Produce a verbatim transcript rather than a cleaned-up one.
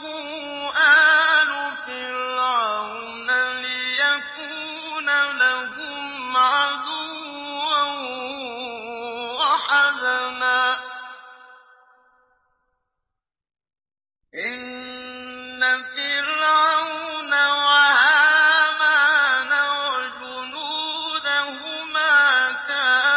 آلُ فِرْعَوْنَ لِيَكُونَ لَهُمْ عَدُوًّا وَحَزَنًا ۗ إِنَّ فِرْعَوْنَ وَهَامَانَ وَجُنُودَهُمَا كَانُوا